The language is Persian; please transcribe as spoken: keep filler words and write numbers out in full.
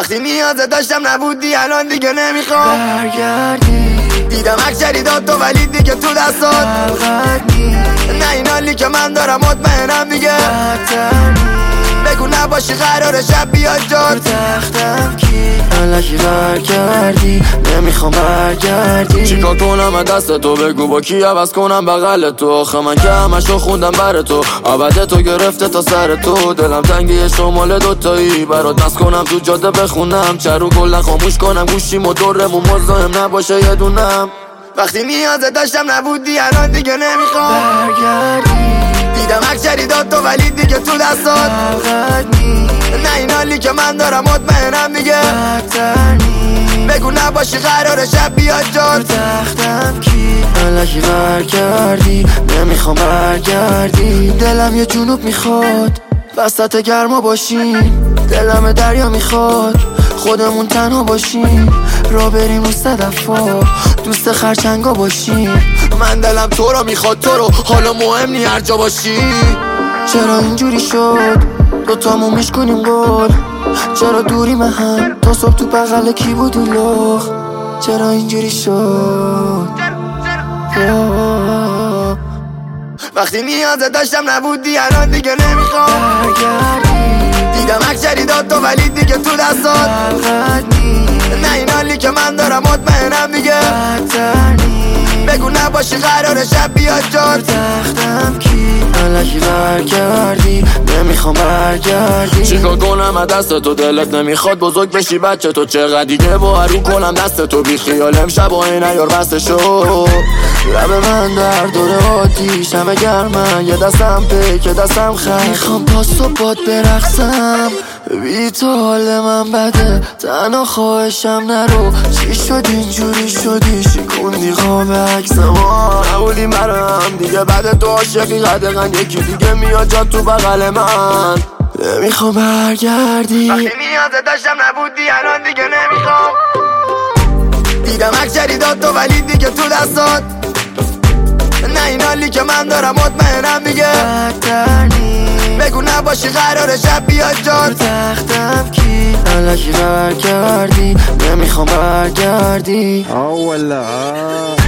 وقتی نیازه داشتم نبودی الان دیگه نمیخوام برگردی. دیدم اکشری داد تو ولی دیگه تو دستات نه این حالی که من دارم مطمئنم دیگه بگو نباشی قرار شب بیاد جات تختم کی الکی برگردی نمیخوام برگردی. چیکار کنم از دست تو بگو با کی عوض کنم بغل تو. آخه من که همشو خوندم بر تو عبد تو گرفته تا سر تو. دلم تنگی شمال دوتایی برات نس کنم تو جاده بخونم چرو کلا خاموش کنم گوشیم و دورمون مزاحم نباشه یه دونم. وقتی نیازه داشتم نبودی الان دیگه نمیخوام برگردی. دیدم اکشری داد تو ولی دیگه تو دستات نه این حالی که من دارم مطمئنم دیگه بگو نباشی قرار شب بیاد جات تختم کی الکی برگردی نمیخوام برگردی. دلم یه جنوب میخواد وسط گرما باشیم. دلم دریا میخواد خودمون تنها باشیم. را بریم رو صدفا دوست خرچنگا باشیم. من دلم تو رو میخواد تو رو حالا مهم نی هر جا باشی. چرا اینجوری شد دوتامون میشکنیم گل. چرا دوری من هم تا صبح تو بغل کی بودی لخ. چرا اینجوری شد وقتی نیازه داشتم نبودی الان دیگه نمیخوام برگردی. دیدم اکشری داد تو ولی دیگه تو دستات نه این حالی که من دارم مطمئنم دیگه بگو نباشی قرار شب بیاد جات تختم کی الکی برگردی نمیخوام برگردی. چیکار کنم از دست تو دلت نمیخواد بزرگ بشی بچه تو. چقدر دیگه با رو کنم دست تو بی خیال امشب و این ایار بسته شو. لب من در دور آتیش همه گرمن یه دستم پیک یه دستم خر. میخوام تا صبح باد برقصم بی تو حال من بده تنها خواهشم نرو. چی شد اینجوری شدی شکوندی خواب عکس ما نبودیم برام دیگه بعد تو عاشقی قدقن یکی دیگه میاد جا تو بغل من نمیخوام برگردی. وقتی نیازه داشتم نبودی الان دیگه نمیخوام دیدم اکشری داد تو ولی دیگه تو دستات نه این حالی که من دارم مطمئنم دیگه بگو نباشی قرار شب بیاد جات تختم کی الکی برگردی نمیخوام برگردی. آه والله